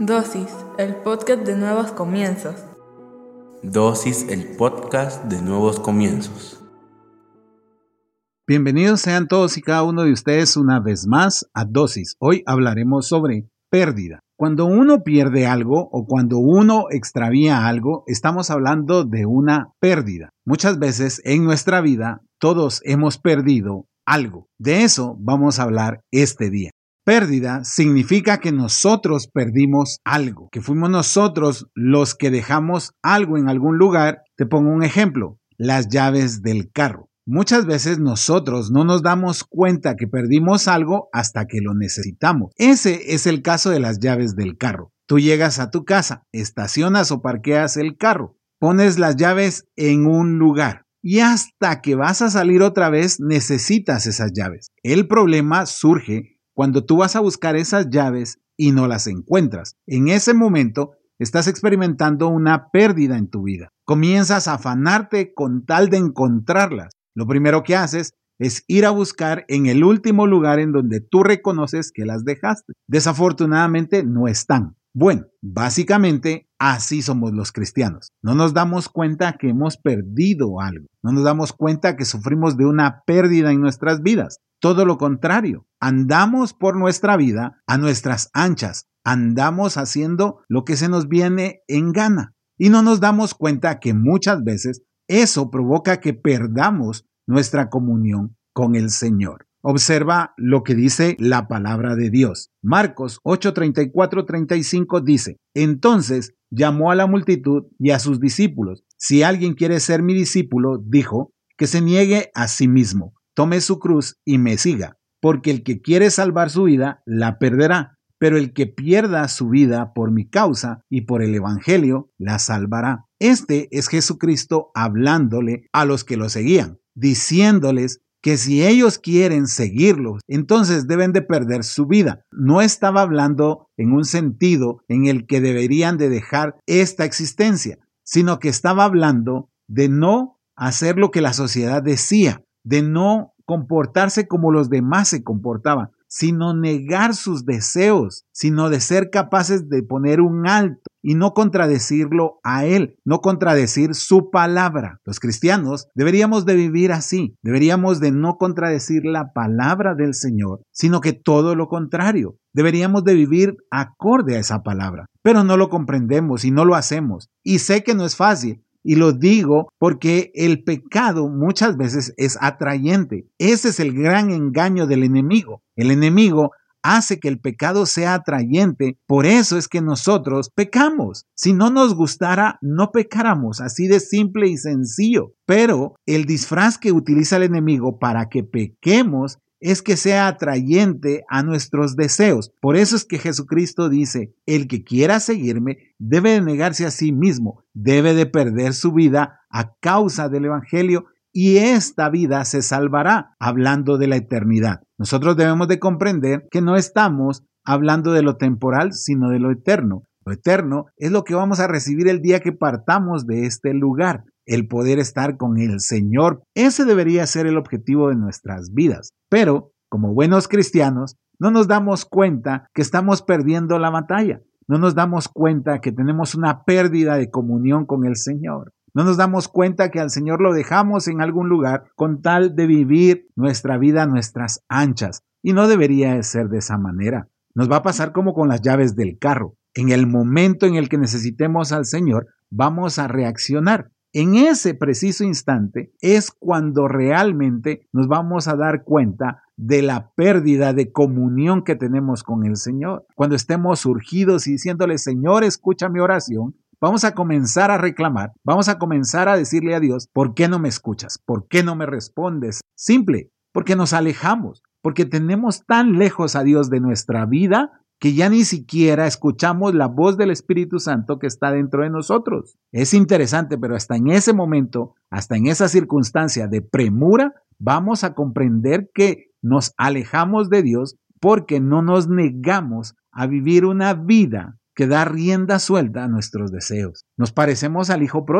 Dosis, el podcast de nuevos comienzos. Dosis, el podcast de nuevos comienzos. Bienvenidos sean todos y cada uno de ustedes una vez más a Dosis. Hoy hablaremos sobre pérdida. Cuando uno pierde algo o cuando uno extravía algo, estamos hablando de una pérdida. Muchas veces en nuestra vida todos hemos perdido algo. De eso vamos a hablar este día. Pérdida significa que nosotros perdimos algo, que fuimos nosotros los que dejamos algo en algún lugar. Te pongo un ejemplo, las llaves del carro. Muchas veces nosotros no nos damos cuenta que perdimos algo hasta que lo necesitamos. Ese es el caso de las llaves del carro. Tú llegas a tu casa, estacionas o parqueas el carro, pones las llaves en un lugar y hasta que vas a salir otra vez necesitas esas llaves. El problema surge cuando tú vas a buscar esas llaves y no las encuentras. En ese momento estás experimentando una pérdida en tu vida. Comienzas a afanarte con tal de encontrarlas. Lo primero que haces es ir a buscar en el último lugar en donde tú reconoces que las dejaste. Desafortunadamente no están. Bueno, básicamente así somos los cristianos. No nos damos cuenta que hemos perdido algo. No nos damos cuenta que sufrimos de una pérdida en nuestras vidas. Todo lo contrario, andamos por nuestra vida a nuestras anchas. Andamos haciendo lo que se nos viene en gana. Y no nos damos cuenta que muchas veces eso provoca que perdamos nuestra comunión con el Señor. Observa lo que dice la palabra de Dios. Marcos 8:34-35 dice: Entonces llamó a la multitud y a sus discípulos. Si alguien quiere ser mi discípulo, dijo, que se niegue a sí mismo, tome su cruz y me siga, porque el que quiere salvar su vida, la perderá, pero el que pierda su vida por mi causa y por el evangelio, la salvará. Este es Jesucristo hablándole a los que lo seguían, diciéndoles que si ellos quieren seguirlo, entonces deben de perder su vida. No estaba hablando en un sentido en el que deberían de dejar esta existencia, sino que estaba hablando de no hacer lo que la sociedad decía, de no comportarse como los demás se comportaban, sino negar sus deseos, sino de ser capaces de poner un alto y no contradecirlo a Él, no contradecir su palabra. Los cristianos deberíamos de vivir así, deberíamos de no contradecir la palabra del Señor, sino que todo lo contrario, deberíamos de vivir acorde a esa palabra, pero no lo comprendemos y no lo hacemos. Y sé que no es fácil. Y lo digo porque el pecado muchas veces es atrayente. Ese es el gran engaño del enemigo. El enemigo hace que el pecado sea atrayente. Por eso es que nosotros pecamos. Si no nos gustara, no pecáramos. Así de simple y sencillo. Pero el disfraz que utiliza el enemigo para que pequemos es que sea atrayente a nuestros deseos. Por eso es que Jesucristo dice, el que quiera seguirme debe de negarse a sí mismo, debe de perder su vida a causa del evangelio y esta vida se salvará, hablando de la eternidad. Nosotros debemos de comprender que no estamos hablando de lo temporal, sino de lo eterno. Lo eterno es lo que vamos a recibir el día que partamos de este lugar. El poder estar con el Señor. Ese debería ser el objetivo de nuestras vidas. Pero, como buenos cristianos, no nos damos cuenta que estamos perdiendo la batalla. No nos damos cuenta que tenemos una pérdida de comunión con el Señor. No nos damos cuenta que al Señor lo dejamos en algún lugar con tal de vivir nuestra vida a nuestras anchas. Y no debería de ser de esa manera. Nos va a pasar como con las llaves del carro. En el momento en el que necesitemos al Señor, vamos a reaccionar. En ese preciso instante es cuando realmente nos vamos a dar cuenta de la pérdida de comunión que tenemos con el Señor. Cuando estemos urgidos y diciéndole, Señor, escucha mi oración, vamos a comenzar a reclamar, vamos a comenzar a decirle a Dios, ¿por qué no me escuchas? ¿Por qué no me respondes? Simple, porque nos alejamos, porque tenemos tan lejos a Dios de nuestra vida que ya ni siquiera escuchamos la voz del Espíritu Santo que está dentro de nosotros. Es interesante, pero hasta en ese momento, hasta en esa circunstancia de premura, vamos a comprender que nos alejamos de Dios porque no nos negamos a vivir una vida que da rienda suelta a nuestros deseos. Nos parecemos al hijo pródigo.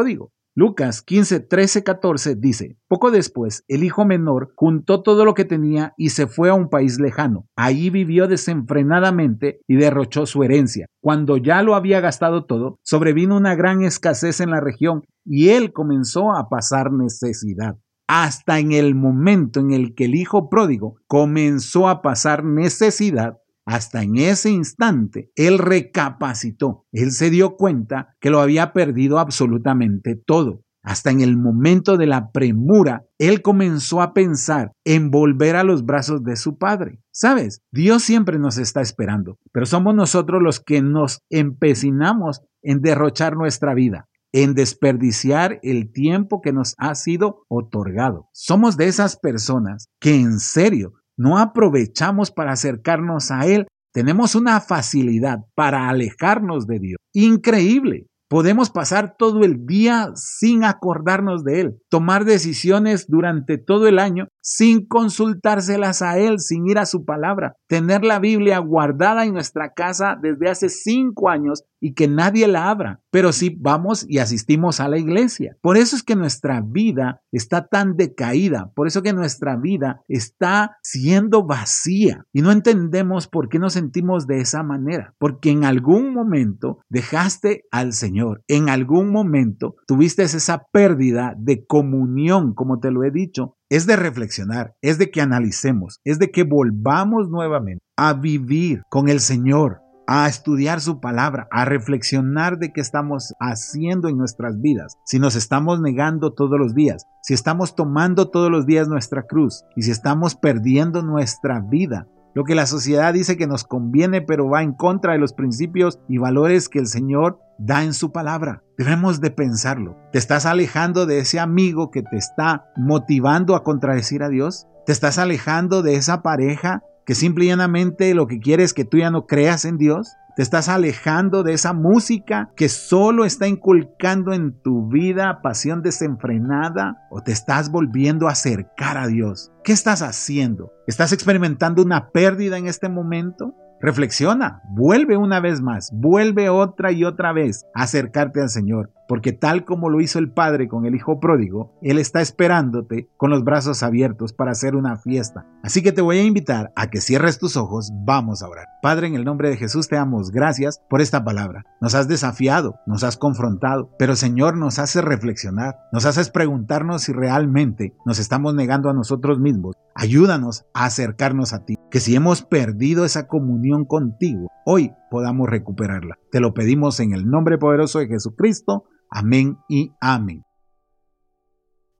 Lucas 15, 13, 14 dice: poco después, el hijo menor juntó todo lo que tenía y se fue a un país lejano. Allí vivió desenfrenadamente y derrochó su herencia. Cuando ya lo había gastado todo, sobrevino una gran escasez en la región y él comenzó a pasar necesidad. Hasta en el momento en el que el hijo pródigo comenzó a pasar necesidad, hasta en ese instante, él recapacitó. Él se dio cuenta que lo había perdido absolutamente todo. Hasta en el momento de la premura, él comenzó a pensar en volver a los brazos de su padre. ¿Sabes? Dios siempre nos está esperando, pero somos nosotros los que nos empecinamos en derrochar nuestra vida, en desperdiciar el tiempo que nos ha sido otorgado. Somos de esas personas que en serio no aprovechamos para acercarnos a Él. Tenemos una facilidad para alejarnos de Dios. Increíble. Podemos pasar todo el día sin acordarnos de Él, tomar decisiones durante todo el año sin consultárselas a Él, sin ir a su palabra, tener la Biblia guardada en nuestra casa desde hace 5 años y que nadie la abra, pero sí vamos y asistimos a la iglesia. Por eso es que nuestra vida está tan decaída, por eso que nuestra vida está siendo vacía y no entendemos por qué nos sentimos de esa manera, porque en algún momento dejaste al Señor, en algún momento tuviste esa pérdida de comunión, como te lo he dicho. Es de reflexionar, es de que analicemos, es de que volvamos nuevamente a vivir con el Señor, a estudiar su palabra, a reflexionar de qué estamos haciendo en nuestras vidas. Si nos estamos negando todos los días, si estamos tomando todos los días nuestra cruz y si estamos perdiendo nuestra vida. Lo que la sociedad dice que nos conviene, pero va en contra de los principios y valores que el Señor da en su palabra. Debemos de pensarlo. ¿Te estás alejando de ese amigo que te está motivando a contradecir a Dios? ¿Te estás alejando de esa pareja que simple y llanamente lo que quiere es que tú ya no creas en Dios? ¿Te estás alejando de esa música que solo está inculcando en tu vida pasión desenfrenada? ¿O te estás volviendo a acercar a Dios? ¿Qué estás haciendo? ¿Estás experimentando una pérdida en este momento? Reflexiona, vuelve una vez más, vuelve otra y otra vez a acercarte al Señor, porque tal como lo hizo el Padre con el Hijo pródigo, Él está esperándote con los brazos abiertos para hacer una fiesta. Así que te voy a invitar a que cierres tus ojos, vamos a orar. Padre, en el nombre de Jesús te damos gracias por esta palabra. Nos has desafiado, nos has confrontado, pero Señor nos hace reflexionar, nos haces preguntarnos si realmente nos estamos negando a nosotros mismos. Ayúdanos a acercarnos a ti, que si hemos perdido esa comunión contigo, hoy podamos recuperarla. Te lo pedimos en el nombre poderoso de Jesucristo. Amén y amén.